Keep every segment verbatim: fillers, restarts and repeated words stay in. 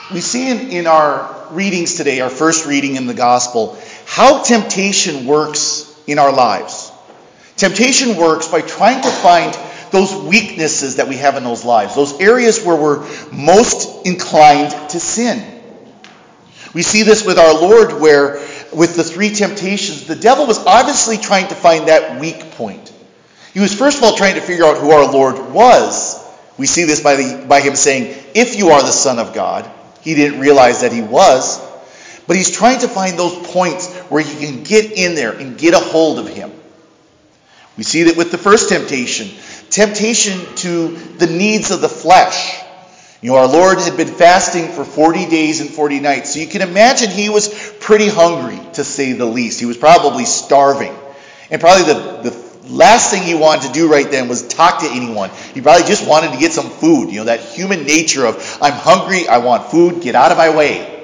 We see in, in our readings today, our first reading in the gospel, how temptation works in our lives. Temptation works by trying to find those weaknesses that we have in those lives, those areas where we're most inclined to sin. We see this with our Lord, where with the three temptations, the devil was obviously trying to find that weak point. He was first of all trying to figure out who our Lord was. We see this by, the, by him saying, if you are the Son of God. He didn't realize that he was. But he's trying to find those points where he can get in there and get a hold of him. We see that with the first temptation. Temptation to the needs of the flesh. You know, our Lord had been fasting for forty days and forty nights. So you can imagine he was pretty hungry, to say the least. He was probably starving. And probably the, the last thing he wanted to do right then was talk to anyone. He probably just wanted to get some food. You know, that human nature of, I'm hungry, I want food, get out of my way.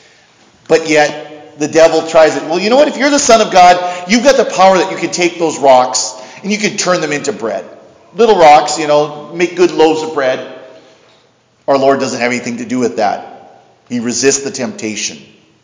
But yet, the devil tries it. Well, you know what? If you're the Son of God, you've got the power that you can take those rocks and you can turn them into bread. Little rocks, you know, make good loaves of bread. Our Lord doesn't have anything to do with that. He resists the temptation.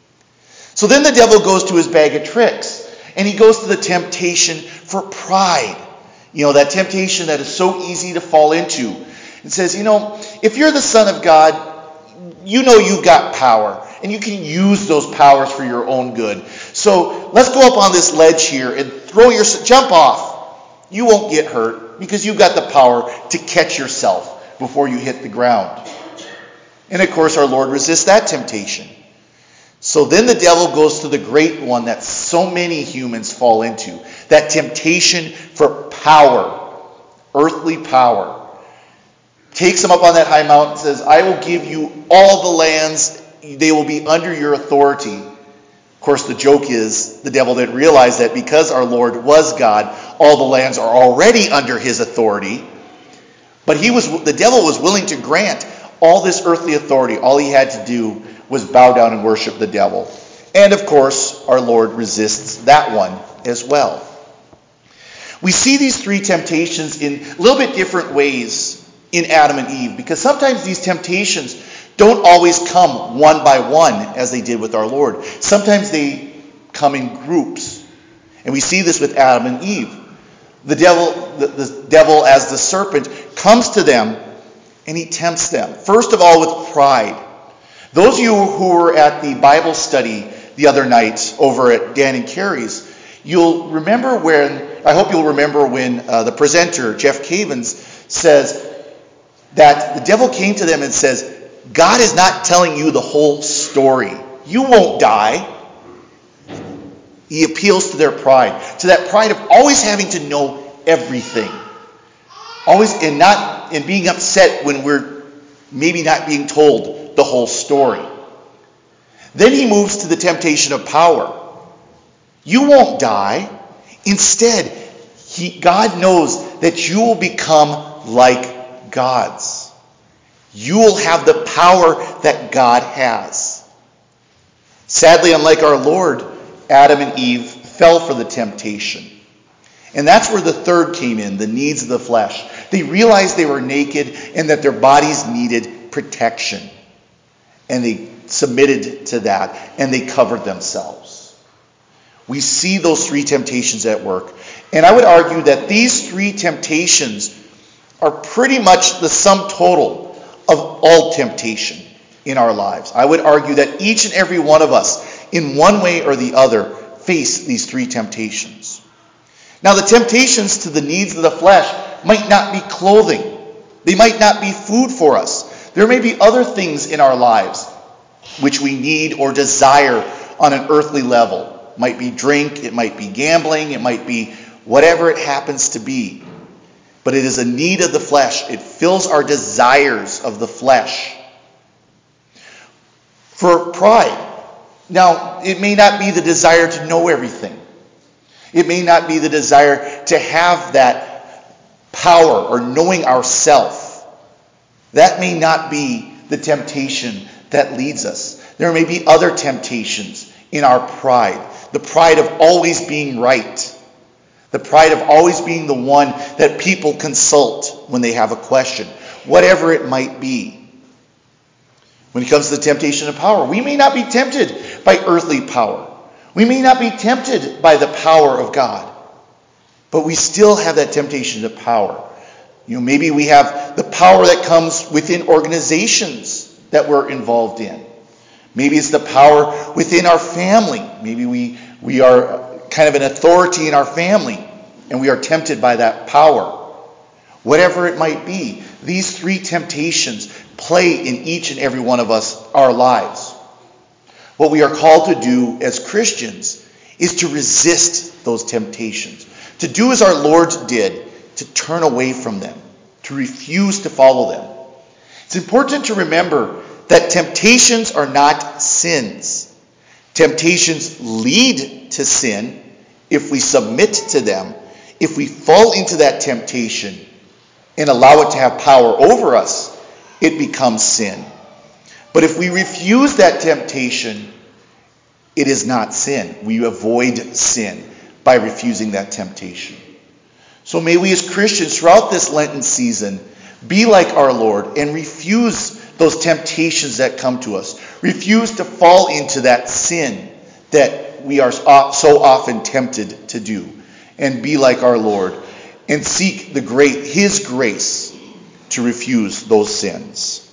So then the devil goes to his bag of tricks. And he goes to the temptation for pride. You know, that temptation that is so easy to fall into. And says, you know, if you're the Son of God, you know you've got power. And you can use those powers for your own good. So let's go up on this ledge here and throw your, jump off. You won't get hurt because you've got the power to catch yourself before you hit the ground. And of course our Lord resists that temptation. So then the devil goes to the great one that so many humans fall into. That temptation for power. Earthly power. Takes him up on that high mountain and says, I will give you all the lands. They will be under your authority. Of course, the joke is the devil didn't realize that because our Lord was God, all the lands are already under his authority. But he was the devil was willing to grant all this earthly authority. All he had to do was bow down and worship the devil. And of course, our Lord resists that one as well. We see these three temptations in a little bit different ways in Adam and Eve, because sometimes these temptations don't always come one by one as they did with our Lord. Sometimes they come in groups. And we see this with Adam and Eve. The devil, the, the devil as the serpent comes to them and he tempts them. First of all with pride. Those of you who were at the Bible study the other night over at Dan and Carrie's, you'll remember when, I hope you'll remember when uh, the presenter, Jeff Cavins, says that the devil came to them and says, God is not telling you the whole story. You won't die. He appeals to their pride, to that pride of always having to know everything. Always, and not, and being upset when we're maybe not being told the whole story. Then he moves to the temptation of power. You won't die. Instead, he, God knows that you will become like gods. You will have the power that God has. Sadly, unlike our Lord, Adam and Eve fell for the temptation. And that's where the third came in, the needs of the flesh. They realized they were naked and that their bodies needed protection. And they submitted to that and they covered themselves. We see those three temptations at work. And I would argue that these three temptations are pretty much the sum total of all temptation in our lives. I would argue that each and every one of us, in one way or the other, face these three temptations. Now, the temptations to the needs of the flesh might not be clothing. They might not be food for us. There may be other things in our lives which we need or desire on an earthly level. It might be drink, it might be gambling, it might be whatever it happens to be. But it is a need of the flesh. It fills our desires of the flesh. For pride. Now, it may not be the desire to know everything. It may not be the desire to have that power or knowing ourself. That may not be the temptation that leads us. There may be other temptations in our pride. The pride of always being right. The pride of always being the one that people consult when they have a question. Whatever it might be. When it comes to the temptation of power, we may not be tempted by earthly power. We may not be tempted by the power of God. But we still have that temptation of power. You know, maybe we have the power that comes within organizations that we're involved in. Maybe it's the power within our family. Maybe we, we are kind of an authority in our family, and we are tempted by that power. Whatever it might be, these three temptations play in each and every one of us, our lives. What we are called to do as Christians is to resist those temptations. To do as our Lord did, to turn away from them, to refuse to follow them. It's important to remember that temptations are not sins. Temptations lead to sin if we submit to them. If we fall into that temptation and allow it to have power over us, it becomes sin. But if we refuse that temptation, it is not sin. We avoid sin by refusing that temptation. So may we as Christians throughout this Lenten season be like our Lord and refuse those temptations that come to us. Refuse to fall into that sin that we are so often tempted to do. And be like our Lord and seek the great His grace to refuse those sins.